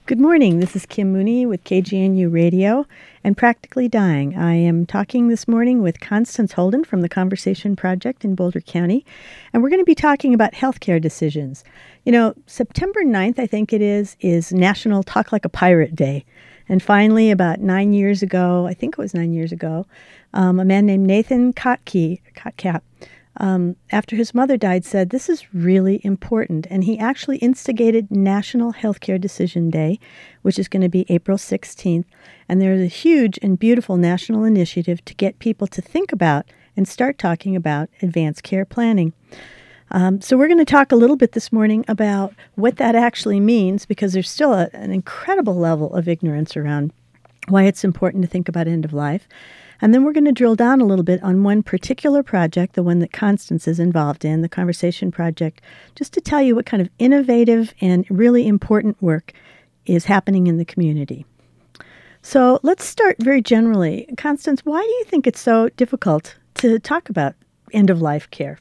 Good morning. This is Kim Mooney with KGNU Radio and Practically Dying. I am talking this morning with Constance Holden from the Conversation Project in Boulder County, and we're going to be talking about healthcare decisions. You know, September 9th, I think it is National Talk Like a Pirate Day. And finally, about 9 years ago, I think it was 9 years ago, a man named Nathan Kotcap, after his mother died, said, this is really important. And he actually instigated National Healthcare Decision Day, which is going to be April 16th. And there's a huge and beautiful national initiative to get people to think about and start talking about advanced care planning. So we're going to talk a little bit this morning about what that actually means, because there's still an incredible level of ignorance around why it's important to think about end of life. And then we're going to drill down a little bit on one particular project, the one that Constance is involved in, the Conversation Project, just to tell you what kind of innovative and really important work is happening in the community. So let's start very generally. Constance, why do you think it's so difficult to talk about end-of-life care?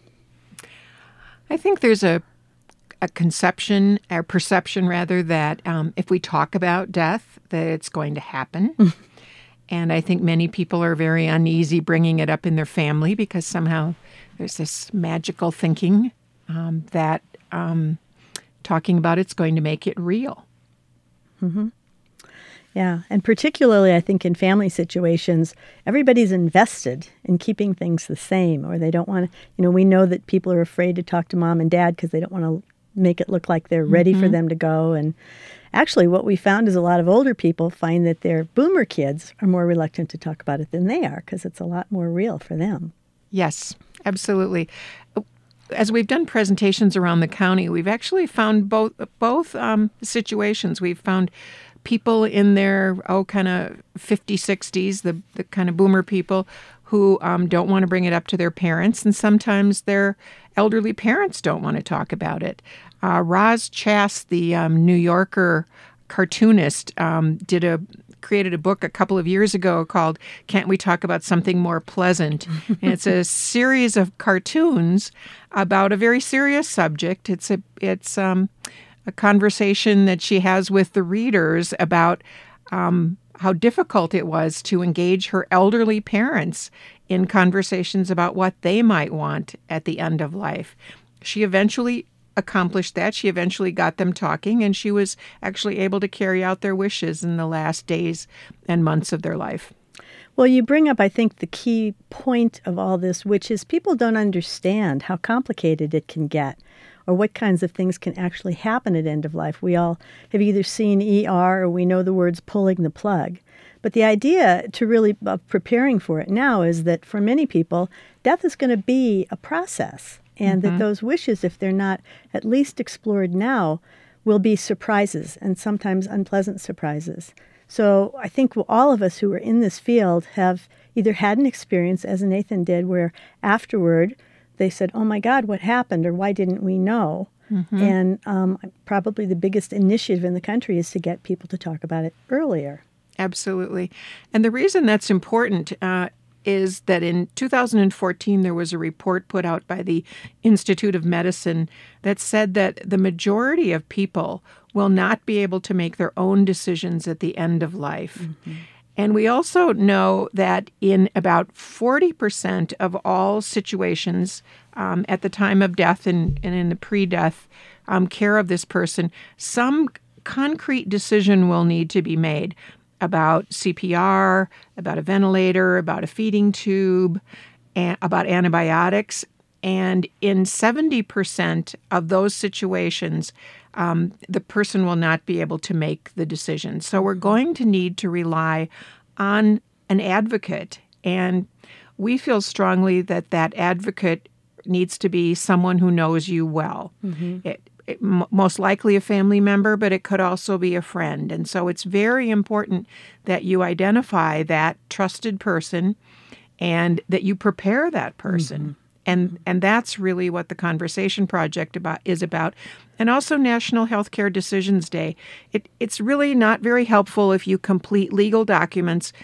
I think there's a conception, or perception rather, that if we talk about death, that it's going to happen. And I think many people are very uneasy bringing it up in their family because somehow there's this magical thinking that talking about it's going to make it real. Mm-hmm. Yeah, and particularly I think in family situations, everybody's invested in keeping things the same, or they don't want to, we know that people are afraid to talk to mom and dad because they don't want to make it look like they're ready for them to go. And actually, what we found is a lot of older people find that their boomer kids are more reluctant to talk about it than they are because it's a lot more real for them. Yes, absolutely. As we've done presentations around the county, we've actually found both situations. We've found people in their, kind of 50s, 60s, the kind of boomer people who don't want to bring it up to their parents, and sometimes their elderly parents don't want to talk about it. Roz Chast, the New Yorker cartoonist, created a book a couple of years ago called "Can't We Talk About Something More Pleasant?" And it's a series of cartoons about a very serious subject. It's a conversation that she has with the readers about how difficult it was to engage her elderly parents in conversations about what they might want at the end of life. She eventually accomplished that. She eventually got them talking, and she was actually able to carry out their wishes in the last days and months of their life. Well, you bring up, I think, the key point of all this, which is people don't understand how complicated it can get, or what kinds of things can actually happen at end of life. We all have either seen ER or we know the words pulling the plug. But the idea to really preparing for it now is that for many people, death is going to be a process, and that those wishes, if they're not at least explored now, will be surprises, and sometimes unpleasant surprises. So I think all of us who are in this field have either had an experience, as Nathan did, where afterward they said, oh my God, what happened, or why didn't we know? And probably the biggest initiative in the country is to get people to talk about it earlier. Absolutely. And the reason that's important is that in 2014, there was a report put out by the Institute of Medicine that said that the majority of people will not be able to make their own decisions at the end of life. And we also know that in about 40% of all situations at the time of death and in the pre-death care of this person, some concrete decision will need to be made about CPR, about a ventilator, about a feeding tube, and about antibiotics. And in 70% of those situations, the person will not be able to make the decision. So we're going to need to rely on an advocate. And we feel strongly that that advocate needs to be someone who knows you well. Most likely a family member, but it could also be a friend. And so it's very important that you identify that trusted person and that you prepare that person. And that's really what the Conversation Project is about. And also National Healthcare Decisions Day. It's really not very helpful if you complete legal documents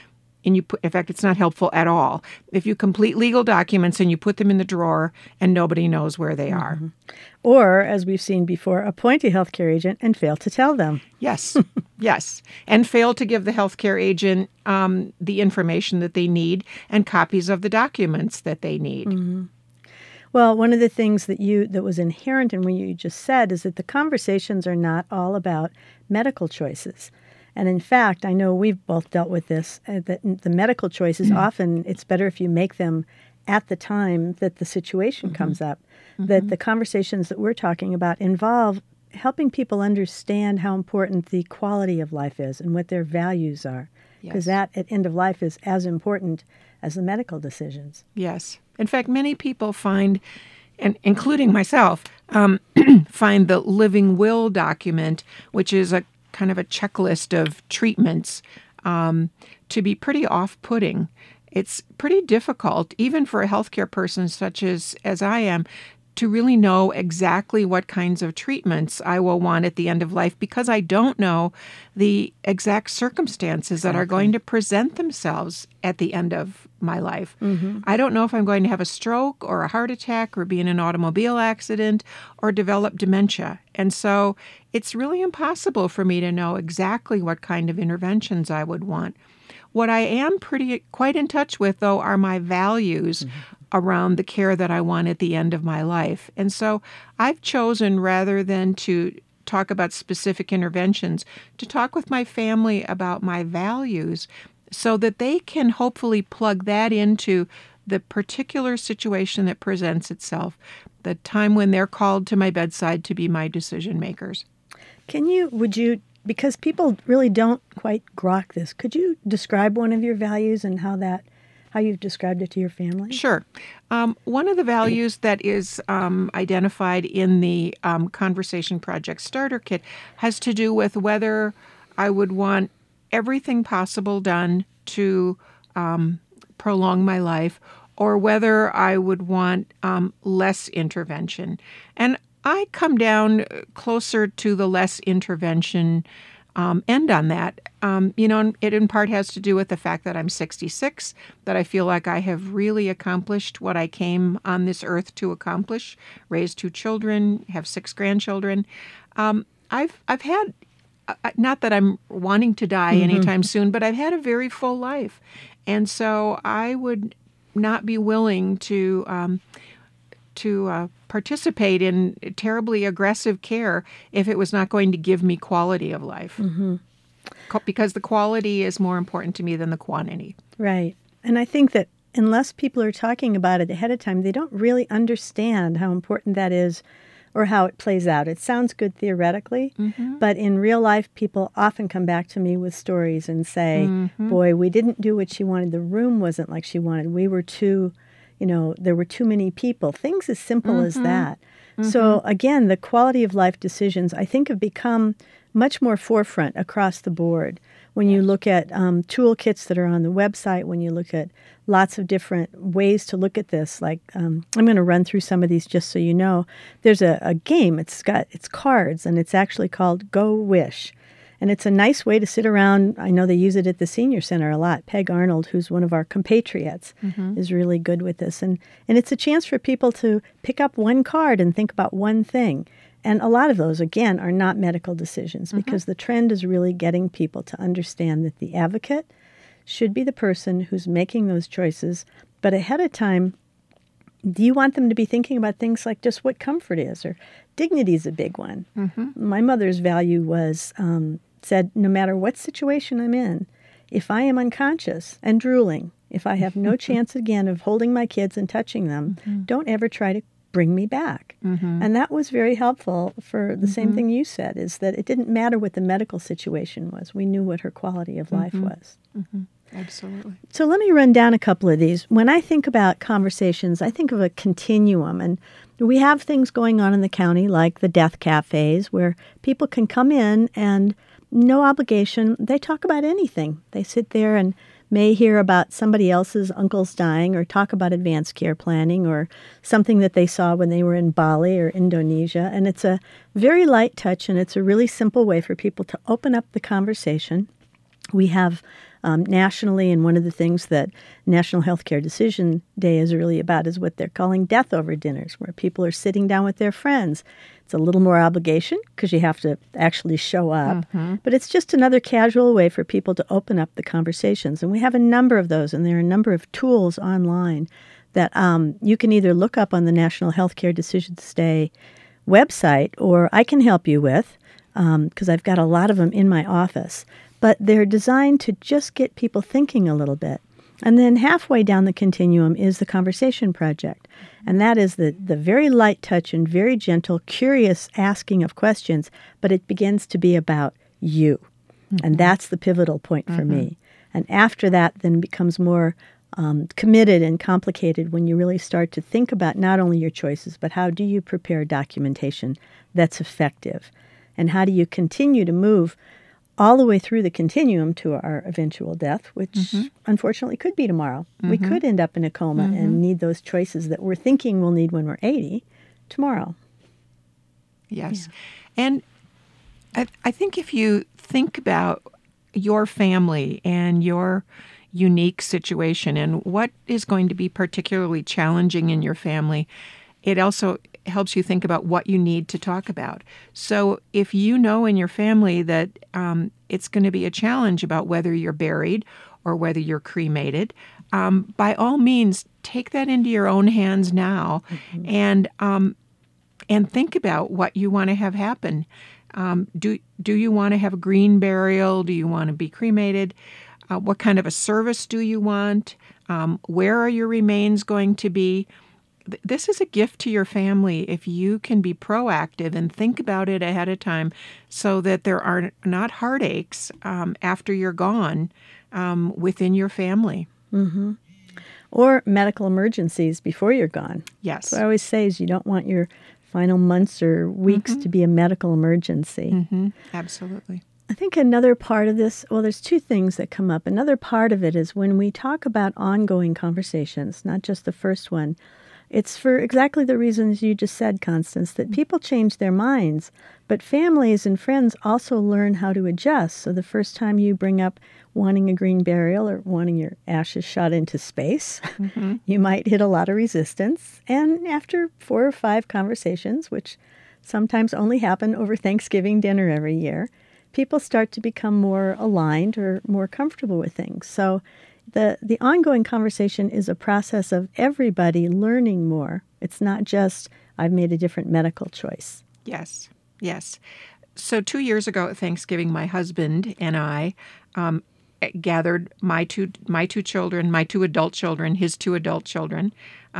and in fact, it's not helpful at all if you complete legal documents and you put them in the drawer and nobody knows where they are. Or, as we've seen before, appoint a healthcare agent and fail to tell them. Yes, yes. And fail to give the healthcare agent the information that they need and copies of the documents that they need. Well, one of the things that was inherent in what you just said is that the conversations are not all about medical choices. And in fact, I know we've both dealt with this, that the medical choices, often it's better if you make them at the time that the situation comes up, that the conversations that we're talking about involve helping people understand how important the quality of life is and what their values are, because that at end of life is as important as the medical decisions. Yes. In fact, many people find, and including myself, find the living will document, which is a kind of a checklist of treatments, to be pretty off-putting. It's pretty difficult, even for a healthcare person such as I am, to really know exactly what kinds of treatments I will want at the end of life, because I don't know the exact circumstances that are going to present themselves at the end of my life. I don't know if I'm going to have a stroke or a heart attack or be in an automobile accident or develop dementia. And so it's really impossible for me to know exactly what kind of interventions I would want. What I am quite in touch with, though, are my values around the care that I want at the end of my life. And so I've chosen, rather than to talk about specific interventions, to talk with my family about my values so that they can hopefully plug that into the particular situation that presents itself, the time when they're called to my bedside to be my decision makers. Because people really don't quite grok this, could you describe one of your values and how you've described it to your family? Sure. One of the values that is identified in the Conversation Project Starter Kit has to do with whether I would want everything possible done to prolong my life, or whether I would want less intervention. And I come down closer to the less intervention end on that. And it in part has to do with the fact that I'm 66, that I feel like I have really accomplished what I came on this earth to accomplish, raised 2 children, have 6 grandchildren. I've had, not that I'm wanting to die anytime soon, but I've had a very full life. And so I would not be willing to participate in terribly aggressive care if it was not going to give me quality of life. Because the quality is more important to me than the quantity. Right. And I think that unless people are talking about it ahead of time, they don't really understand how important that is or how it plays out. It sounds good theoretically, but in real life, people often come back to me with stories and say, boy, we didn't do what she wanted. The room wasn't like she wanted. We were too... there were too many people, things as simple as that. So again, the quality of life decisions, I think, have become much more forefront across the board. When you look at toolkits that are on the website, when you look at lots of different ways to look at this, like I'm going to run through some of these just so you know. There's a game, it's cards, and it's actually called Go Wish. And it's a nice way to sit around. I know they use it at the senior center a lot. Peg Arnold, who's one of our compatriots, is really good with this. And it's a chance for people to pick up one card and think about one thing. And a lot of those, again, are not medical decisions because the trend is really getting people to understand that the advocate should be the person who's making those choices. But ahead of time, do you want them to be thinking about things like just what comfort is, or dignity is a big one. My mother's value was... said, no matter what situation I'm in, if I am unconscious and drooling, if I have no chance again of holding my kids and touching them, don't ever try to bring me back. And that was very helpful for the same thing you said, is that it didn't matter what the medical situation was. We knew what her quality of life was. Absolutely. So let me run down a couple of these. When I think about conversations, I think of a continuum. And we have things going on in the county like the death cafes where people can come in and no obligation. They talk about anything. They sit there and may hear about somebody else's uncle's dying or talk about advanced care planning or something that they saw when they were in Bali or Indonesia. And it's a very light touch, and it's a really simple way for people to open up the conversation. We have nationally. And one of the things that National Healthcare Decision Day is really about is what they're calling death over dinners, where people are sitting down with their friends. It's a little more obligation because you have to actually show up, but it's just another casual way for people to open up the conversations. And we have a number of those, and there are a number of tools online that you can either look up on the National Healthcare Decisions Day website, or I can help you with, because I've got a lot of them in my office. But they're designed to just get people thinking a little bit. And then halfway down the continuum is the Conversation Project. And that is the very light touch and very gentle, curious asking of questions, but it begins to be about you. And that's the pivotal point for me. And after that, then it becomes more committed and complicated when you really start to think about not only your choices, but how do you prepare documentation that's effective? And how do you continue to move all the way through the continuum to our eventual death, which unfortunately could be tomorrow. We could end up in a coma and need those choices that we're thinking we'll need when we're 80 tomorrow. Yes. Yeah. And I think if you think about your family and your unique situation and what is going to be particularly challenging in your family, it also helps you think about what you need to talk about. So if you know in your family that it's going to be a challenge about whether you're buried or whether you're cremated, by all means, take that into your own hands now and think about what you want to have happen. Do you want to have a green burial? Do you want to be cremated? What kind of a service do you want? Where are your remains going to be? This is a gift to your family if you can be proactive and think about it ahead of time so that there are not heartaches after you're gone within your family. Or medical emergencies before you're gone. Yes. What I always say is you don't want your final months or weeks to be a medical emergency. Absolutely. I think another part of this, well, there's two things that come up. Another part of it is when we talk about ongoing conversations, not just the first one, it's for exactly the reasons you just said, Constance, that people change their minds, but families and friends also learn how to adjust. So the first time you bring up wanting a green burial or wanting your ashes shot into space, you might hit a lot of resistance. And after 4 or 5 conversations, which sometimes only happen over Thanksgiving dinner every year, people start to become more aligned or more comfortable with things. So the ongoing conversation is a process of everybody learning more. It's not just, I've made a different medical choice. Yes, yes. So 2 years ago at Thanksgiving, my husband and I gathered my two children, my 2 adult children, his 2 adult children,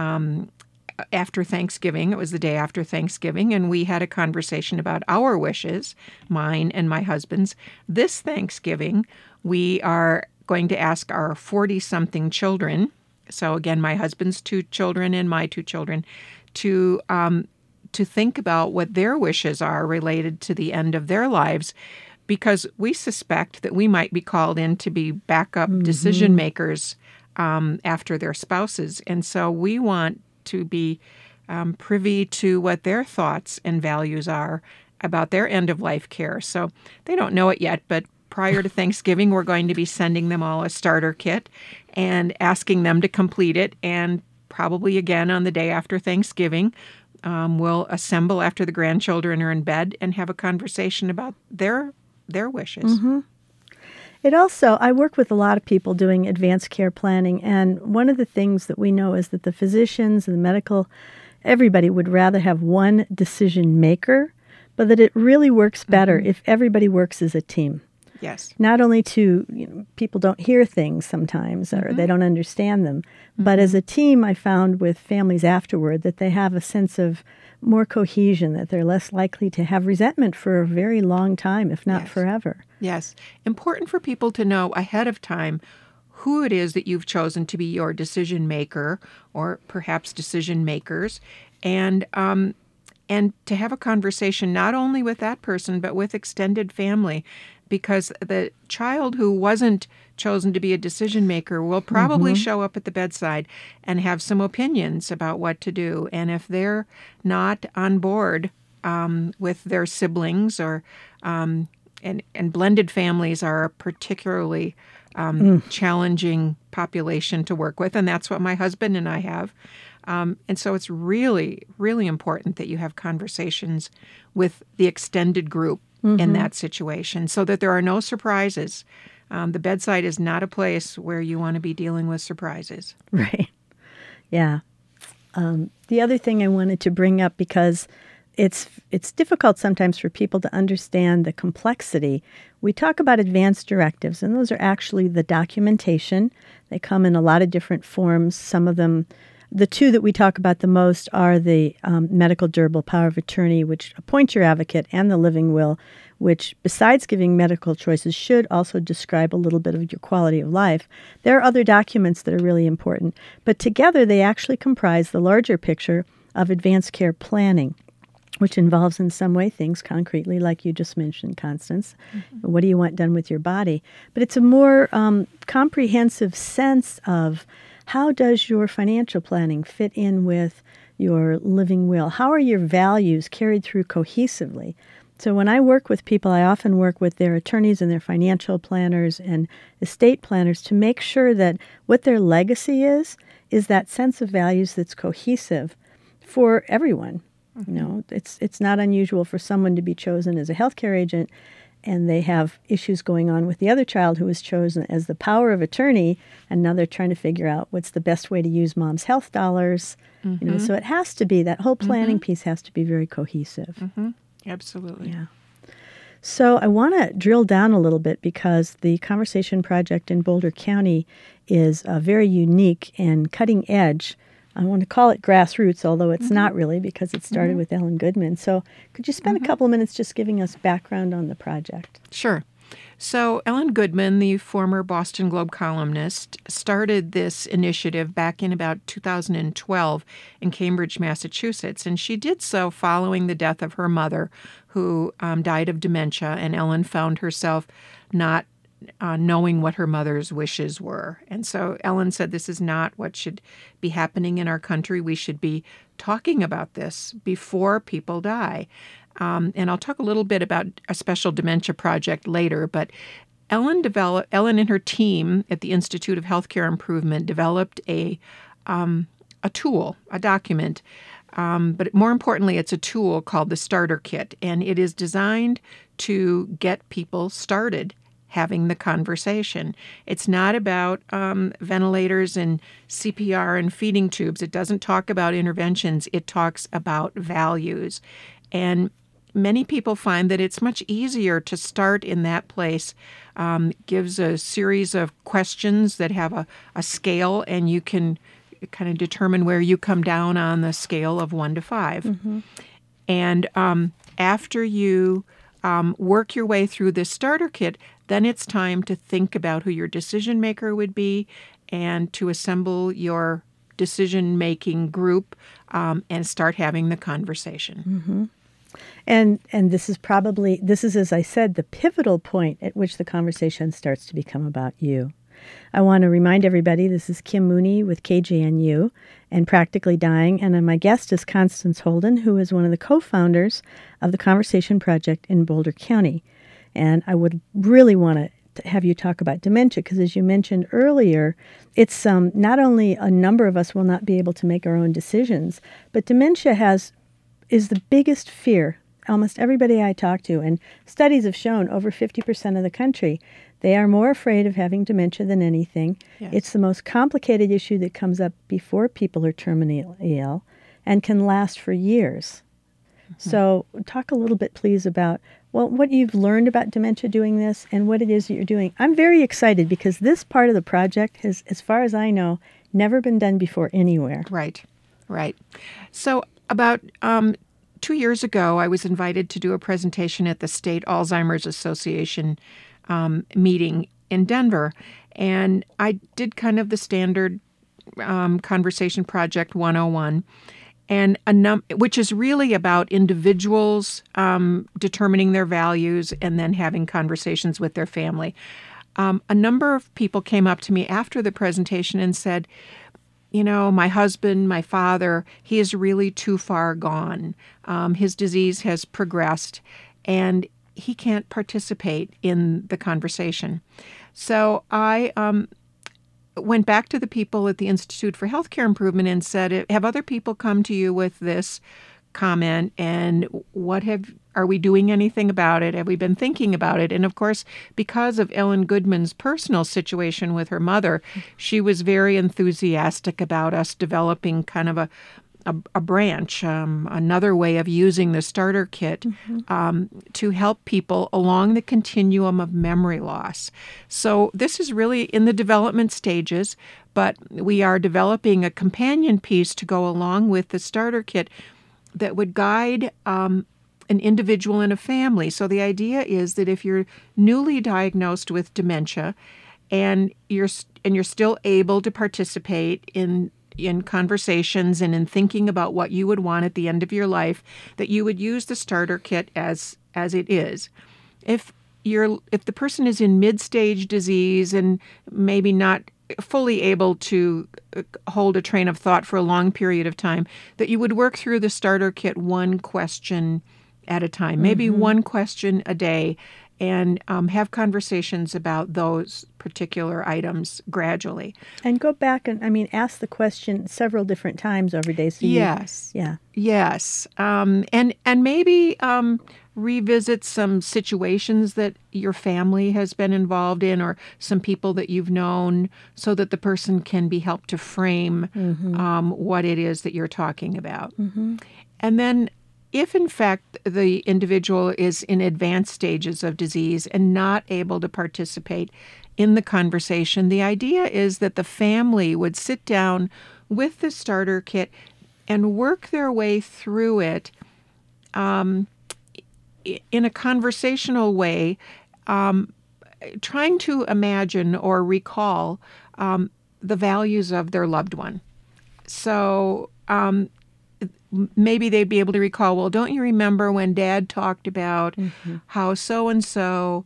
after Thanksgiving. It was the day after Thanksgiving, and we had a conversation about our wishes, mine and my husband's. This Thanksgiving, we are going to ask our 40-something children, so again, my husband's 2 children and my 2 children, to think about what their wishes are related to the end of their lives, because we suspect that we might be called in to be backup decision makers after their spouses. And so we want to be privy to what their thoughts and values are about their end-of-life care. So they don't know it yet, but prior to Thanksgiving, we're going to be sending them all a starter kit and asking them to complete it. And probably again on the day after Thanksgiving, we'll assemble after the grandchildren are in bed and have a conversation about their wishes. It also, I work with a lot of people doing advanced care planning, and one of the things that we know is that the physicians and the medical, everybody would rather have one decision maker, but that it really works better if everybody works as a team. Yes. Not only to, people don't hear things sometimes or they don't understand them, but as a team, I found with families afterward that they have a sense of more cohesion, that they're less likely to have resentment for a very long time, if not forever. Yes. Important for people to know ahead of time who it is that you've chosen to be your decision maker or perhaps decision makers, and to have a conversation not only with that person but with extended family, because the child who wasn't chosen to be a decision maker will probably show up at the bedside and have some opinions about what to do. And if they're not on board with their siblings, or and blended families are particularly challenging population to work with, and that's what my husband and I have. And so it's really, really important that you have conversations with the extended group in that situation so that there are no surprises. The bedside is not a place where you want to be dealing with surprises. Right. Yeah. The other thing I wanted to bring up, because it's difficult sometimes for people to understand the complexity. We talk about advance directives, and those are actually the documentation. They come in a lot of different forms. Some of them, the two that we talk about the most are the medical durable power of attorney, which appoints your advocate, and the living will, which, besides giving medical choices, should also describe a little bit of your quality of life. There are other documents that are really important, but together they actually comprise the larger picture of advanced care planning, which involves in some way things concretely, like you just mentioned, Constance. What do you want done with your body? But it's a more comprehensive sense of how does your financial planning fit in with your living will? How are your values carried through cohesively? So when I work with people, I often work with their attorneys and their financial planners and estate planners to make sure that what their legacy is that sense of values that's cohesive for everyone. You know, it's not unusual for someone to be chosen as a healthcare agent and they have issues going on with the other child who was chosen as the power of attorney, and now they're trying to figure out what's the best way to use mom's health dollars. You know, so it has to be, that whole planning piece has to be very cohesive. Absolutely. Yeah. So I want to drill down a little bit, because the Conversation Project in Boulder County is very unique and cutting edge. I want to call it grassroots, although it's not really, because it started with Ellen Goodman. So could you spend a couple of minutes just giving us background on the project? Sure. So Ellen Goodman, the former Boston Globe columnist, started this initiative back in about 2012 in Cambridge, Massachusetts. And she did so following the death of her mother, who died of dementia. And Ellen found herself not knowing what her mother's wishes were. And so Ellen said, this is not what should be happening in our country. We should be talking about this before people die. And I'll talk a little bit about a special dementia project later, but Ellen and her team at the Institute of Healthcare Improvement developed a tool, a document, but more importantly, it's a tool called the Starter Kit, and it is designed to get people started having the conversation. It's not about ventilators and CPR and feeding tubes. It doesn't talk about interventions. It talks about values. And many people find that it's much easier to start in that place. Gives a series of questions that have a scale, and you can kind of determine where you come down on the scale of 1 to 5. And after you work your way through this starter kit, then it's time to think about who your decision maker would be and to assemble your decision-making group and start having the conversation. And this is, as I said, the pivotal point at which the conversation starts to become about you. I want to remind everybody, this is Kim Mooney with KGNU and Practically Dying, and my guest is Constance Holden, who is one of the co-founders of the Conversation Project in Boulder County. And I would really want to have you talk about dementia, because as you mentioned earlier, it's not only a number of us will not be able to make our own decisions, but dementia is the biggest fear. Almost everybody I talk to, and studies have shown over 50% of the country, they are more afraid of having dementia than anything. Yes. It's the most complicated issue that comes up before people are terminally ill and can last for years. So talk a little bit, please, about what you've learned about dementia doing this and what it is that you're doing. I'm very excited because this part of the project has, as far as I know, never been done before anywhere. Right. So about 2 years ago, I was invited to do a presentation at the State Alzheimer's Association meeting in Denver. And I did kind of the standard Conversation Project 101, and which is really about individuals determining their values and then having conversations with their family. A number of people came up to me after the presentation and said, you know, my husband, my father, he is really too far gone. His disease has progressed, and he can't participate in the conversation. So I went back to the people at the Institute for Healthcare Improvement and said, have other people come to you with this comment, and are we doing anything about it? Have we been thinking about it? And of course, because of Ellen Goodman's personal situation with her mother, she was very enthusiastic about us developing kind of a branch, another way of using the starter kit to help people along the continuum of memory loss. So this is really in the development stages, but we are developing a companion piece to go along with the starter kit that would guide an individual and a family. So the idea is that if you're newly diagnosed with dementia and you're still able to participate in conversations and in thinking about what you would want at the end of your life, that you would use the starter kit as it is. If the person is in mid-stage disease and maybe not fully able to hold a train of thought for a long period of time, that you would work through the starter kit one question at a time, maybe one question a day, and have conversations about those particular items gradually. And go back and, ask the question several different times every day. So yes. And maybe revisit some situations that your family has been involved in or some people that you've known so that the person can be helped to frame what it is that you're talking about. And then if, in fact, the individual is in advanced stages of disease and not able to participate in the conversation, the idea is that the family would sit down with the starter kit and work their way through it in a conversational way, trying to imagine or recall the values of their loved one. So maybe they'd be able to recall, well, don't you remember when Dad talked about how so-and-so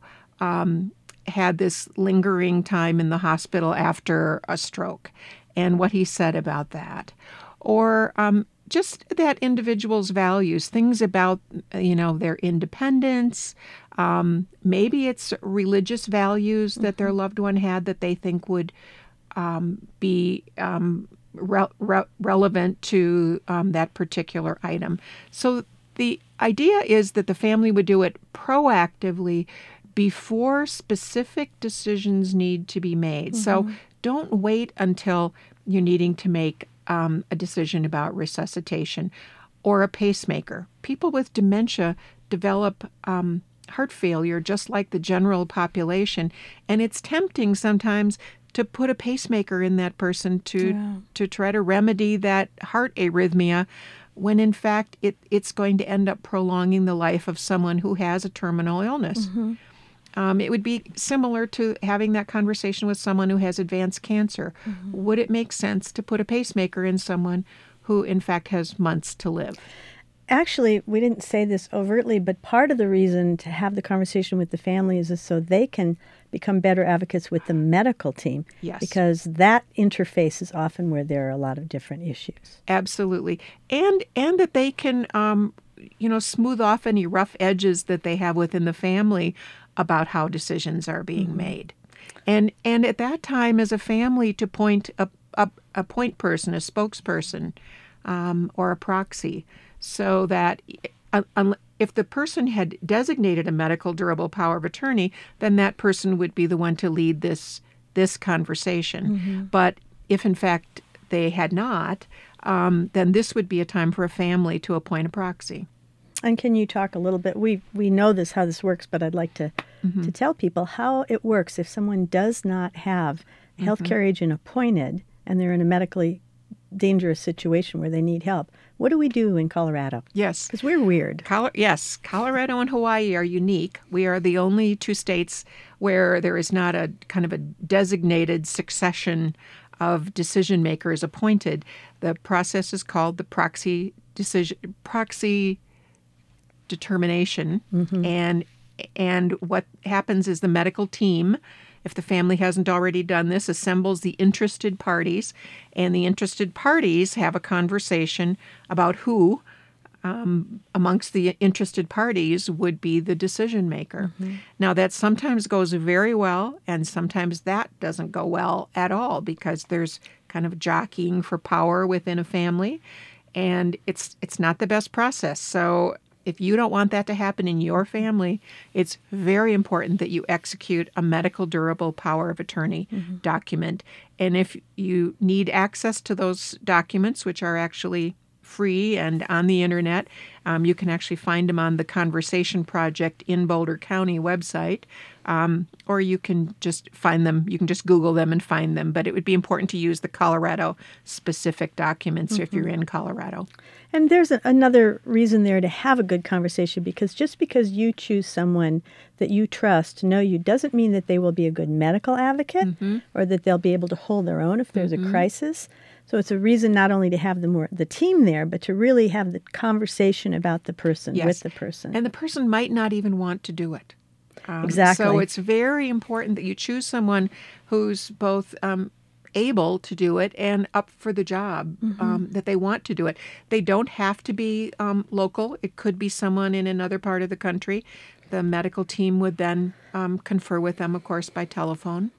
had this lingering time in the hospital after a stroke and what he said about that? Or just that individual's values, things about, their independence. Maybe it's religious values that their loved one had that they think would be relevant to that particular item. So the idea is that the family would do it proactively before specific decisions need to be made. So don't wait until you're needing to make a decision about resuscitation or a pacemaker. People with dementia develop heart failure just like the general population, and it's tempting sometimes to put a pacemaker in that person to try to remedy that heart arrhythmia, when in fact it's going to end up prolonging the life of someone who has a terminal illness. It would be similar to having that conversation with someone who has advanced cancer. Would it make sense to put a pacemaker in someone who in fact has months to live? Actually, we didn't say this overtly, but part of the reason to have the conversation with the families is so they can become better advocates with the medical team. Yes. Because that interface is often where there are a lot of different issues. Absolutely. And that they can, smooth off any rough edges that they have within the family about how decisions are being made. And at that time, as a family, to point a point person, a spokesperson, or a proxy, so that if the person had designated a medical durable power of attorney, then that person would be the one to lead this conversation. But if in fact they had not, then this would be a time for a family to appoint a proxy. And can you talk a little bit? We know how this works, but I'd like to tell people how it works if someone does not have a healthcare agent appointed and they're in a medically dangerous situation where they need help. What do we do in Colorado? Yes. Because we're weird. Yes. Colorado and Hawaii are unique. We are the only two states where there is not a kind of a designated succession of decision makers appointed. The process is called the proxy determination. And what happens is the medical team, if the family hasn't already done this, assembles the interested parties, and the interested parties have a conversation about who amongst the interested parties would be the decision maker. Now, that sometimes goes very well, and sometimes that doesn't go well at all because there's kind of jockeying for power within a family, and it's not the best process. So if you don't want that to happen in your family, it's very important that you execute a medical durable power of attorney document. And if you need access to those documents, which are actually free and on the internet, you can actually find them on the Conversation Project in Boulder County website, or you can just find them. You can just Google them and find them. But it would be important to use the Colorado-specific documents if you're in Colorado. And there's another reason there to have a good conversation, because just because you choose someone that you trust to know you doesn't mean that they will be a good medical advocate or that they'll be able to hold their own if there's a crisis. So it's a reason not only to have the team there, but to really have the conversation about the person with the person. And the person might not even want to do it. Exactly. So it's very important that you choose someone who's both able to do it and up for the job, that they want to do it. They don't have to be local. It could be someone in another part of the country. The medical team would then confer with them, of course, by telephone.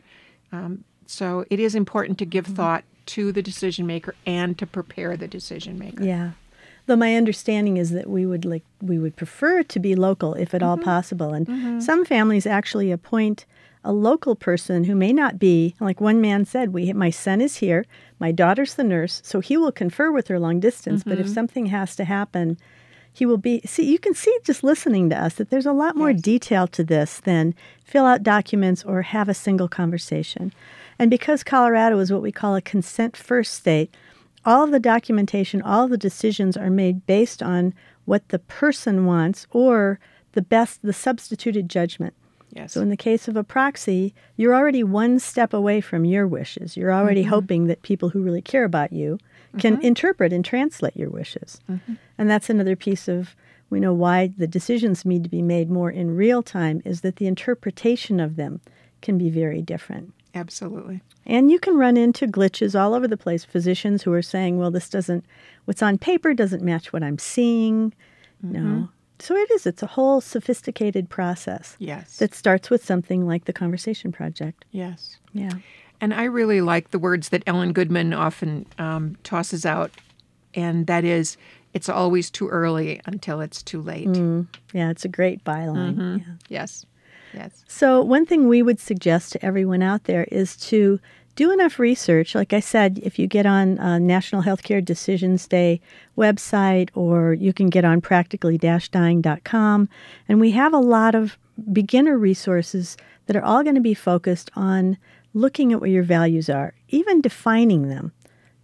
So it is important to give thought to the decision maker and to prepare the decision maker. Yeah. Though my understanding is that we would prefer it to be local if at all possible. And some families actually appoint a local person who may not be, like one man said, my son is here, my daughter's the nurse, so he will confer with her long distance, but if something has to happen, he will be, you can see just listening to us that there's a lot more detail to this than fill out documents or have a single conversation. And because Colorado is what we call a consent-first state, all of the documentation, all of the decisions are made based on what the person wants or the substituted judgment. Yes. So in the case of a proxy, you're already one step away from your wishes. You're already hoping that people who really care about you can interpret and translate your wishes. And that's another piece of, we know why the decisions need to be made more in real time, is that the interpretation of them can be very different. Absolutely. And you can run into glitches all over the place. Physicians who are saying, well, what's on paper doesn't match what I'm seeing. No. So it's a whole sophisticated process. Yes. That starts with something like the Conversation Project. Yes. Yeah. And I really like the words that Ellen Goodman often tosses out, and that is, it's always too early until it's too late. Yeah, it's a great byline. Yeah. Yes. Yes. So one thing we would suggest to everyone out there is to do enough research. Like I said, if you get on National Healthcare Decisions Day website, or you can get on practically-dying.com, and we have a lot of beginner resources that are all going to be focused on looking at what your values are, even defining them.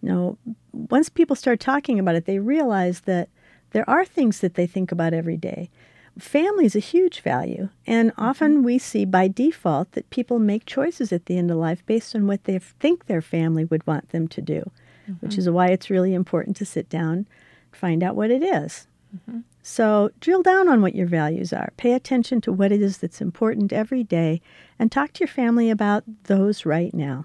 Once people start talking about it, they realize that there are things that they think about every day. Family is a huge value, and often we see by default that people make choices at the end of life based on what they think their family would want them to do, which is why it's really important to sit down and find out what it is. So drill down on what your values are. Pay attention to what it is that's important every day, and talk to your family about those right now.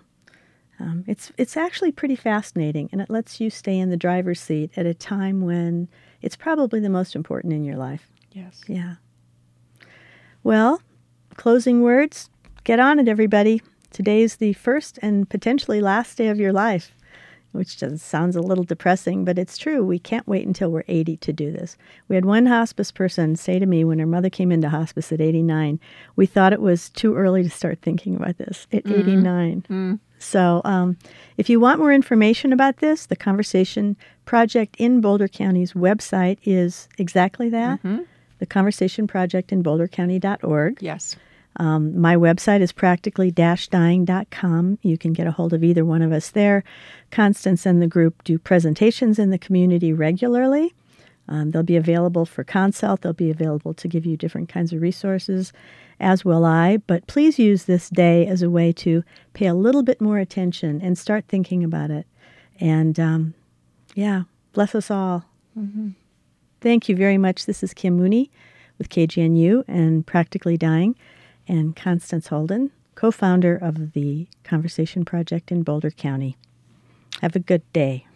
It's actually pretty fascinating, and it lets you stay in the driver's seat at a time when it's probably the most important in your life. Yes. Yeah. Well, closing words. Get on it, everybody. Today's the first and potentially last day of your life, which sounds a little depressing, but it's true. We can't wait until we're 80 to do this. We had one hospice person say to me when her mother came into hospice at 89, we thought it was too early to start thinking about this at 89. So if you want more information about this, the Conversation Project in Boulder County's website is exactly that. The Conversation Project in BoulderCounty.org. Yes. My website is practically-dying.com. You can get a hold of either one of us there. Constance and the group do presentations in the community regularly. They'll be available for consult. They'll be available to give you different kinds of resources, as will I. But please use this day as a way to pay a little bit more attention and start thinking about it. And, bless us all. Thank you very much. This is Kim Mooney with KGNU and Practically Dying, and Constance Holden, co-founder of the Conversation Project in Boulder County. Have a good day.